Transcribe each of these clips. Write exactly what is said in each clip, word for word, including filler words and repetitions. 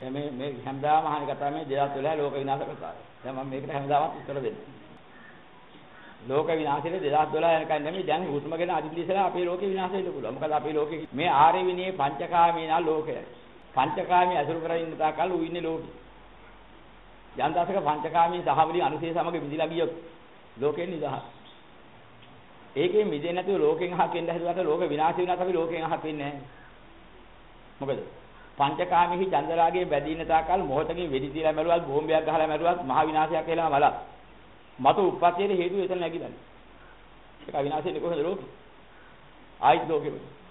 මේ මේ හැමදාම අහන කතාව මේ දෙදහස් දොළහ ලෝක විනාශ කතාව. දැන් මම මේකට හැමදාමත් උත්තර දෙන්නේ. ලෝක විනාශයේ දෙදහස් දොළහ යනකන් නෙමෙයි දැන් හුස්ම ගැන අදිලිසලා අපේ ලෝකේ විනාශ වෙන්න පුළුවන්. මොකද අපේ ලෝකේ මේ ආර්ය විනයේ පංචකාමී නා ලෝකය. පංචකාමී අසුරු කරගෙන ඉන්න තාකල් ඌ ඉන්නේ ලෝකේ. යන්දාසක පංචකාමී සහවලින් අනුශේ සමග මිදිලා ගියොත් ලෝකෙන් නිදහස්. ඒකේ මිදෙන්නේ නැතුව ලෝකෙන් අහක් වෙන්න හැදුවට ලෝක විනාශ වෙනත් අපි ලෝකෙන් අහක් වෙන්නේ නැහැ. මොකද පංචකාමීහි චන්දරාගයේ බැඳින තාකල් මොහොතකින් වෙඩි තියලා මැරුවත් බෝම්බයක් ගහලා මැරුවත් මහ විනාශයක් වෙලා මලක්. මතු උප්පත්තියේ හේතුව එතන නැගිලානේ. ඒක විනාශෙන්නේ කොහොමද ලෝකෙ? ආයිත් ලෝකෙ.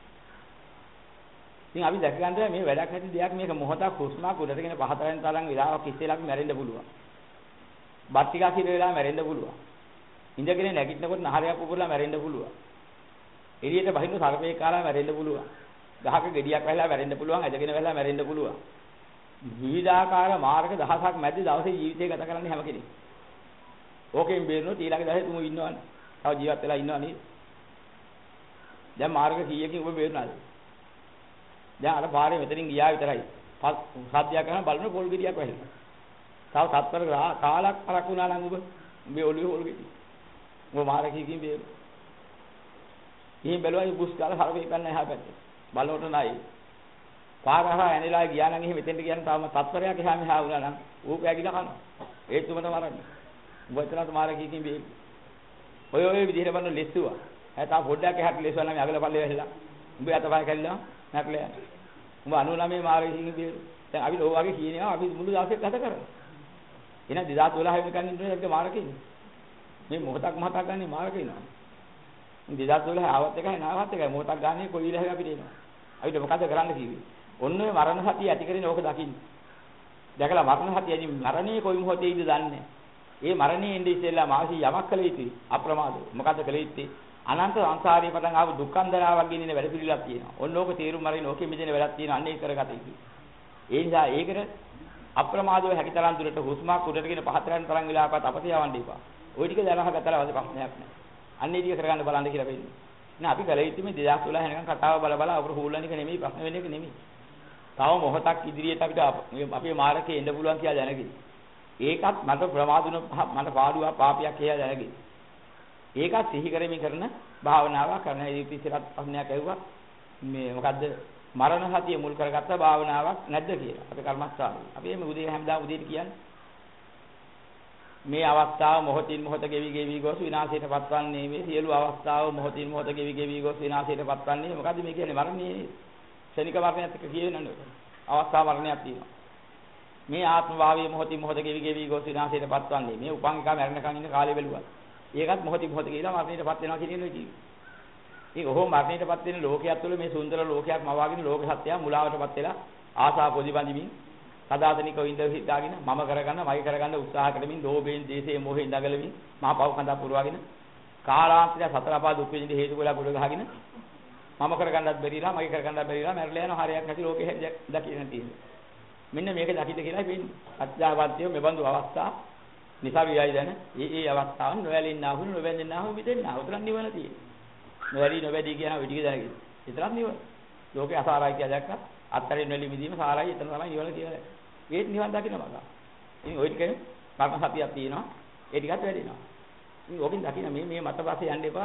ඉතින් අපි දැක ගන්න මේ වැඩක් නැති දෙයක් මේක මොහොතක් හුස්මක් උඩටගෙන පහතරෙන් තරම් විලාවක් ඉස්සෙල්ලා අපි මැරෙන්න පුළුවන්. බත් ටිකක් හිර වෙලා මැරෙන්න පුළුවන්. ඉඳගෙන නැගිටිනකොට නහරයක් පුපුරලා මැරෙන්න පුළුවන්. එළියට බහින්න සර්පේ කාලා මැරෙන්න පුළුවන්. ගහක ගෙඩියක් වැහලා මැරෙන්න පුළුවන්. ඇදගෙන වැහලා මැරෙන්න පුළුවන්. විවිධාකාර මාර්ග දහසක් මැද්දේ දවසේ ජීවිතය ගත කරන්නේ හැම කෙනෙක්. ඕකෙන් බේරෙනොත් ඊළඟ දවසේ තුමු ඉන්නවනේ. තව ජීවත් වෙලා ඉන්නව නේද? දැන් මාර්ග කීයකින් ඔබ බේරුණාද? දැන් අර පාරේ මෙතනින් ගියා විතරයි. සද්දයක් කරන බලන පොල් ගෙඩියක් වැහිලා. තව තත්පර කාලක් පරක් වුණා නම් ඔබ මේ ඔළුවේ පොල් ගෙඩිය. ඔබ මාර්ගයකින් බේරු. ඉතින් බැලුවා බුස් කාලා හරවේ ගන්න එහා පැත්තේ. බලවට නයි. පාර හරහා ඇනලා ගියා නම් එහෙම මෙතෙන්ට ගියනම් තාම තත්පරයක් එහා මෙහා වුණා නම් ඌ පැගිලා කනවා. ඒත් උඹට මරන්නේ. වචනත් මාර්ගයකින් බේරු. ඔය ඔය විදිහට බලන ලෙස්සුවා. ඈ තා පොඩ්ඩක් එහාට ලෙස්සුවා නම් අගල පල්ලේ වැහිලා. උඹ අතපය කැල්ලනවා නැක්ලේ. උඹ අනූනමේ මාර්ගයකින් බේරු. දැන් අපි ඔය වගේ කියනවා අපි මුළු දවසේ ගත කරනවා. එහෙනම් දෙදහස් දොළහ වෙනකන් ඉන්නේ අපිට මාර්ගයේ. මේ මොහොතක් මොහොතක් ගන්න මාර්ගේ නෑ. දෙදහස් දොළහ ආවත් එකයි නාවත් එකයි මොහොතක් ගන්න කොයි විදිහක අපිට එනවා. අපිට මොකද කරන්න කිව්වේ? ඔන්න ඔය මරණ සතිය ඇති කරගෙන ඕක දකින්න. දැකලා මරණ සතියදී මරණේ කොයි මොහොතේද දන්නේ. ඒ මරණේ ඉඳි ඉස්සෙල්ලා මාසි යමක් කළ යුතුයි. අප්‍රමාදව. මොකද කළ යුත්තේ? අනන්ත සංසාරයේ පටන් ආව දුක්ඛන්දරාවක් ගෙනින වැඩ පිළිලක් තියෙනවා. ඔන්න ඕක තේරුම් අරගෙන ඕකෙ මිදෙන වැඩක් තියෙනවා. අන්න ඒක කරගත යුතුයි. ඒ නිසා ඒකට අප්‍රමාදව හැකිතරම් දුරට හුස්මක් උඩටගෙන පහතරෙන් තරම් වෙලාවකට අපත යවන්න එපා. ওই ටික දැනහා ගත්තා වගේ ප්‍රශ්නයක් නෑ. අන්න ඒ ටික කරගන්න බලන්න කියලා වෙන්නේ. නෑ අපි කල යුත්තේ මේ දෙදහස් දොළහ වෙනකන් කතාව බල බල අපර හූල්ලන එක නෙමෙයි ප්‍රශ්න වෙන එක නෙමෙයි. තව මොහොතක් ඉදිරියට අපිට අපේ මාර්ගයේ එන්න පුළුවන් කියලා දැනගන්න. ඒකත් මට ප්‍රමාදුන මට පාඩුවක් පාපයක් කියලා දැනගන්න. ඒකත් සිහි කරමින් කරන භාවනාවක් කරන ඉතිසිරත් ප්‍රශ්නයක් ඇහුවා. මේ මොකද්ද මරණ සතිය මුල් කරගත්ත භාවනාවක් නැද්ද කියලා. අපි කර්මස්ථානේ. අපි මේ උදේ හැමදාම උදේට කියන්නේ මේ අවස්ථාව මොහොතින් මොහොත ගෙවි ගෙවි ගොස් විනාශයට පත්වන්නේ මේ සියලු අවස්ථාව මොහොතින් මොහොත ගෙවි ගෙවි ගොස් විනාශයට පත්වන්නේ මොකද්ද මේ කියන්නේ මරණයේ ශනික මරණයත් එක්ක කියවෙනවනේ අවස්ථා මරණයක් තියෙනවා මේ ආත්ම භාවයේ මොහොතින් මොහොත ගෙවි ගෙවි ගොස් විනාශයට පත්වන්නේ මේ උපංගිකා මරණකම් ඉන්න කාලේ බැලුවා ඒකත් මොහොතින් මොහොත කියලා මරණයට පත් වෙනවා කියන එක කිව්වේ ඒක ඔහොම මරණයට පත් වෙන ලෝකයක් තුළ මේ සුන්දර ලෝකයක් මවාගෙන ලෝක සත්‍යය මුලාවටපත් වෙලා ආසා පොදිබඳිමින් සදාතනිකව ඉඳ හිතාගෙන මම කරගන්න මගේ කරගන්න උත්සාහ කරමින් ලෝභයෙන් දේශයෙන් මොහෙන් දඟලමින් මහා පව කඳා පුරවාගෙන කාලාන්තය සතර අපා දුක් විඳින හේතු වල ගොඩ ගහගෙන මම කරගන්නත් බැරිලා මගේ කරගන්නත් බැරිලා මැරලා යන හරියක් නැති ලෝකෙ දකින්න තියෙනවා මෙන්න මේක දකින්න කියලා වෙන්නේ අත්‍යාවන්තය මෙබඳු අවස්ථා නිසා වියයි දැන ඒ ඒ අවස්ථාවන් නොයලින්නා වුණු නොවැඳෙන්නා වූ මිදෙන්නා උතරන් නිවන තියෙනවා නොවැඩි නොවැඩි කියන විදිහ දැනගෙන විතරක් නිවන ලෝකේ අසාරයි කියලා දැක්කා අත්තරින් නොලි මිදීම සාරයි එතන තමයි නිවන කියලා ඒත් නිවන් දකින්න මග. ඉතින් ওই ටිකේ කර්ම සතියක් තියෙනවා. ඒ ටිකත් වැඩිනවා. ඉතින් ඕකෙන් දකින්න මේ මේ මතපස්සේ යන්න එපා.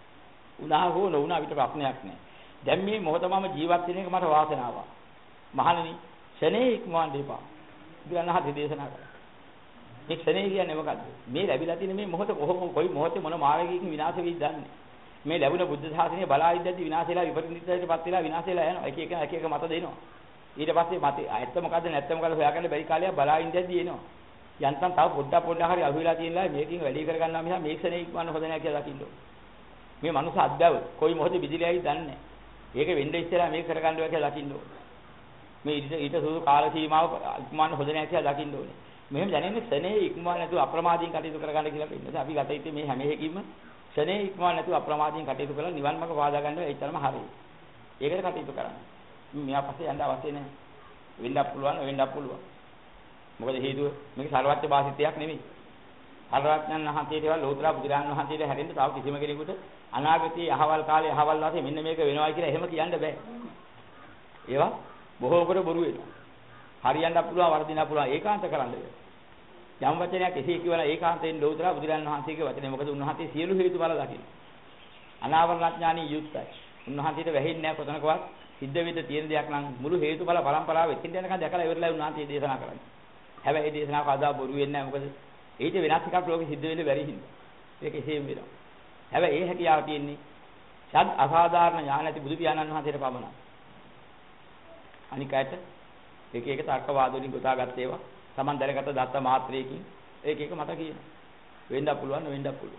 උනා හෝ නොඋනා අපිට ප්‍රශ්නයක් නෑ. දැන් මේ මොහොතමම ජීවත් වෙන එක මට වාසනාවක්. මහණෙනි, ශනේ ඉක්මවන්න එපා. බුදුරණහත් දේශනා කළා. මේ ශනේ කියන්නේ මොකද්ද? මේ ලැබිලා තියෙන මේ මොහොත කොහොම කොයි මොහොතේ මොන මාර්ගයකින් විනාශ වෙයිද දන්නේ. මේ ලැබුණ බුද්ධ ශාසනය බලා ඉද්දී විනාශ වෙලා විපරිණිතයටපත් වෙලා විනාශ වෙලා යනවා. එක එක එක එක මත දෙනවා. ඊට පස්සේ මත ඇත්ත මොකද්ද නැත්ත මොකද්ද හොයාගන්න බැරි කාලයක් බලා ඉඳද්දී එනවා. යන්තම් තව පොඩ්ඩක් පොඩ්ඩක් හරි අහුවෙලා තියෙනවා මේකෙන් වැඩි කරගන්නවා මිස මේ ක්ෂණේ ඉක්මවන්න හොඳ නැහැ කියලා දකින්න. මේ මනුස්ස අද්දව කොයි මොහොතේ විදිලියයි දන්නේ නැහැ. ඒක වෙන්න ඉස්සෙල්ලා මේක කරගන්නවා කියලා දකින්න ඕනේ. මේ ඊට ඊට සුදු කාල සීමාව ඉක්මවන්න හොඳ නැහැ කියලා දකින්න ඕනේ. මෙහෙම දැනෙන්නේ ක්ෂණේ ඉක්මවන්න නැතුව අප්‍රමාදීන් කටයුතු කරගන්න කියලා කියනවා. අපි ගත යුත්තේ මේ හැම එකකින්ම ක්ෂණේ ඉක්මවන්න නැතුව අප්‍රමාදීන් කටයුතු කරලා නිවන් මාර්ග පාදා ගන්නවා ඒ තරම හරියි. ඒකට කටයුතු කරන්න. මෙයා පස්සේ යන්න අවශ්‍ය නැහැ. වෙන්නත් පුළුවන් වෙන්නත් පුළුවන්. මොකද හේතුව මේක සර්වඥ වාසිතයක් නෙමෙයි. සර්වඥයන් වහන්සේටවත් ලෝතර බුදුරජාණන් වහන්සේට හැරෙන්න තව කිසිම කෙනෙකුට අනාගතයේ අහවල් කාලේ අහවල් වාසේ මෙන්න මේක වෙනවා කියලා එහෙම කියන්න බෑ. ඒවා බොහෝ කොට බොරු වෙනවා. හරියන්න පුළුවන් වර්ධින්න පුළුවන් ඒකාන්ත කරන්න බෑ. යම් වචනයක් එසේ කියවන ඒකාන්තයෙන් ලෝතර බුදුරජාණන් වහන්සේගේ වචනේ. මොකද උන්වහන්සේ සියලු හේතු බල දකින්න. අනාවරණඥානී යුක්තයි. උන්වහන්සේට වැහෙන්නේ නැහැ කොතනකවත් සිද්ධ වෙද්ද තියෙන දෙයක් නම් මුළු හේතු බල පරම්පරාව එකින් යනකම් දැකලා ඉවරලා උන්වහන්සේ දේශනා කරන්නේ. හැබැයි මේ දේශනාව කවදා බොරු වෙන්නේ නැහැ. මොකද ඊට වෙනස් එකක් ලෝකෙ සිද්ධ වෙන්නේ බැරි හින්දා. ඒක එසේම වෙනවා. හැබැයි ඒ හැකියාව තියෙන්නේ ශාත් අසාධාරණ ඥාන ඇති බුදු පියාණන් වහන්සේට පමණයි. අනික අයට එක එක තර්ක වාද වලින් ගොතාගත් ඒවා Taman දැනගත දත්ත මාත්‍රයකින් ඒක එක මට කියන. වෙන්නත් පුළුවන් නොවෙන්නත් පුළුවන්.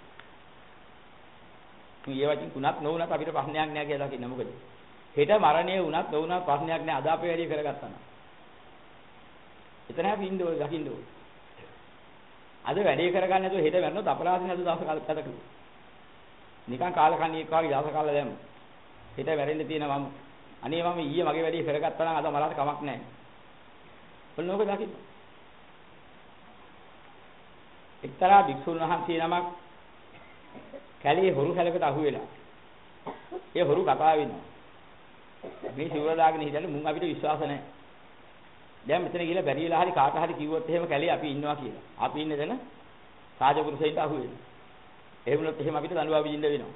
මේ වචින් තුනක් නොවුනත් අපිට ප්‍රශ්නයක් නෑ කියලා දකින්න. මොකද හෙට මරණය වුණත් නොවුනත් ප්‍රශ්නයක් නෑ. අද අපේ වැඩි කරගත්තා නම්. එතන අපි ඉන්න ඕනේ දකින්න ඕනේ. අද වැඩේ කරගන්න නැතුව හෙට මැරෙනොත් අපරාධ නැතුව දවස් කාලයක් ගත කළා. නිකන් කාලකන්ණියෙක් වගේ දවස් කාලය දැම්ම. හෙට මැරෙන්න තියෙනවා මම. අනේ මම ඊයේ මගේ වැඩේ කරගත්තා නම් අද මලට කමක් නැහැ. ඔන්න ඕක දකින්න. එක්තරා භික්ෂුන් වහන්සේ නමක් කැලේ හොරු කැලකට අහු වෙලා. ඒ හොරු කතා වෙනවා. මේ සිවුර දාගෙන හිටන්නේ මුන් අපිට විශ්වාස නැහැ. දැන් මෙතන ගිහලා බැරි වෙලා හරි කාට හරි කිව්වොත් එහෙම කැලේ අපි ඉන්නවා කියලා. අපි ඉන්නේ දැන රාජපුරුෂයින්ට අහු වෙනවා. එහෙම වුණොත් එහෙම අපිට දඬුවම් විඳින්න වෙනවා.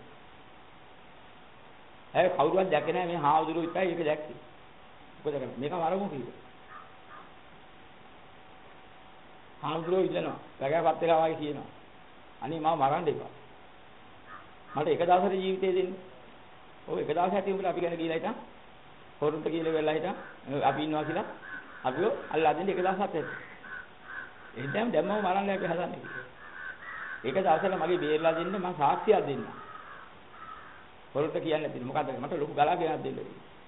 ඇයි කවුරුවත් දැක්කේ නැහැ මේ හාමුදුරුවෝ විතරයි ඒක දැක්කේ. මොකද කරන්නේ? මේක වරමු කිව්වා. හාමුදුරුවෝ ඉල්ලනවා. වැගෑපත් වෙලා වගේ කියනවා. අනේ මම මරන්න එපා. මට එක දවසට ජීවිතේ දෙන්න. ඔව් එක දවසක් ඇති උඹලා අපි ගැන කියලා හිටන්. හොරුන්ට කියලා වෙලා හිටන්. අපි ඉන්නවා කියලා. අපිව අල්ලා දෙන්න එක දවසක් ඇති. එහෙනම් දැම්මම මරන්න අපි හදන්නේ. ඒක දවසට මගේ බේරලා දෙන්න මම සාක්ෂියක් දෙන්න. හොරුන්ට කියන්නේ නැති මොකද්ද මට ලොකු ගලා ගෙනත් දෙන්න.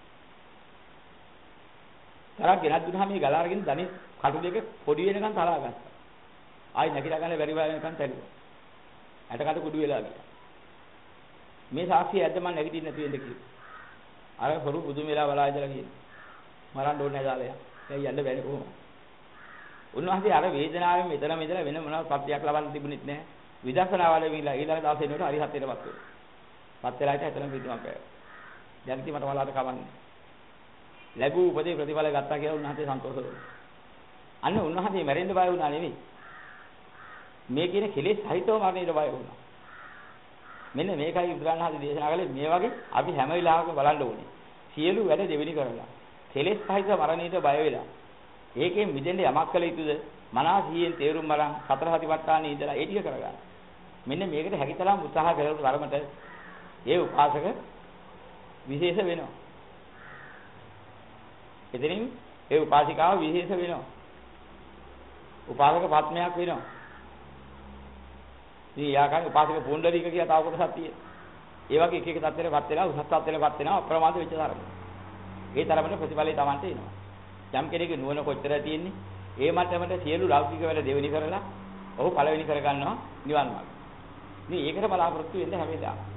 තරක් ගෙනත් දුන්නාම මේ ගලා අරගෙන දණි කටු දෙක පොඩි වෙනකන් තරහා ගත්තා. ආයි නැගිලා ගන්න බැරි වෙනකන් තැළුවා. ඇටකට කුඩු වෙලා ගියා. මේ සාක්ෂිය ඇද්ද මම නැගිටින්න නැති වෙන්න කිව්වා. අර හොරු බුදුම වෙලා බලා ඉඳලා කියනවා. මරන්න ඕනේ නැහැ දාලා යා. දැන් යන්න බැරි කොහොමද? උන්වහන්සේ අර වේදනාවෙන් මෙතන මෙතන වෙන මොනවාක් පත්‍යක් ලබන්න තිබුණෙත් නැහැ. විදර්ශනා වල විලා ඊළඟ දවසේ එනකොට හරිහත් වෙනපත් වෙනවා. පත් වෙලා හිට එතන පිටුමක් පෑවා. දැන් ඉතින් මට වලාට කවන්නේ. ලැබූ උපදේ ප්‍රතිඵල ගත්තා කියලා උන්වහන්සේ සන්තෝෂ වුණා. අන්න උන්වහන්සේ මැරෙන්න බය වුණා නෙවෙයි. මේ කියන කෙලෙස් සහිතව මරණයට බය වුණා. මෙන්න මේකයි බුදුරණවහන්සේ දේශනා කළේ මේ වගේ අපි හැම වෙලාවකම බලන්න ඕනේ. සියලු වැඩ දෙවෙනි කරලා. කෙලෙස් සහිත මරණයට බය වෙලා. ඒකෙන් මිදෙන්න යමක් කළ යුතුද? මනස හියෙන් තේරුම් බලන් සතර සතිපට්ඨානෙ ඉඳලා ඒ ටික කරගන්න. මෙන්න මේකට හැකියතරම් උත්සාහ කරලා ධර්මයට ඒ උපාසක විශේෂ වෙනවා. එතනින් ඒ උපාසිකාව විශේෂ වෙනවා. උපාසක පත්මයක් වෙනවා. මේ යාකන් උපාසක පුණ්ඩරීක කියලා තව කොටසක් තියෙනවා. ඒ වගේ එක එක තත්ත්වයකටපත් වෙලා උසස් තත්ත්වයකටපත් වෙනවා අප්‍රමාද වෙච්ච තරම. ඒ තරමට ප්‍රතිඵලය Tamante එනවා. යම් කෙනෙකුගේ නුවණ කොච්චර තියෙන්නේ ඒ මට්ටමට සියලු ලෞකික වැඩ දෙවෙනි කරලා ඔහු පළවෙනි කරගන්නවා නිවන් මාර්ගය. මේ ඒකට බලාපොරොත්තු වෙන්න හැමදාම.